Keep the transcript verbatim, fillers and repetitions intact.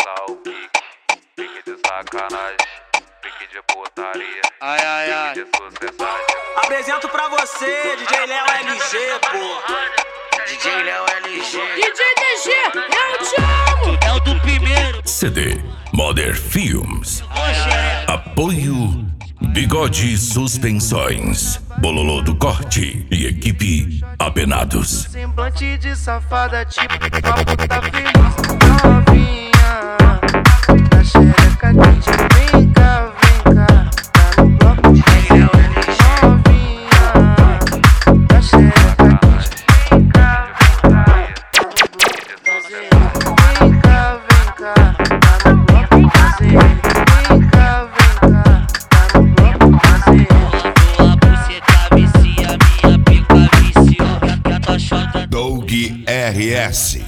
dar o pique, pique de sacanagem, pique de putaria, ai, ai, ai. pique de sucessagem. Apresento pra você, D J Léo L G, pô. D J Léo L G. D J D G, eu te amo. É o do primeiro. C D Modern Films. Apoio Bigode Suspensões, Bololô do Corte e equipe Apenados. Semblante de safada, tipo uma puta feliz. Novinha, na xereca quente, vem cá, vem cá. Tá no bloco de novinha, na xereca quente, vem cá, vem cá. Vem cá, vem cá, tá no bloco de fazer. Vem cá, vem cá, tá no bloco de fazer. Tua buceta vicia, minha pica viciou. Que a tua chota Doug R S.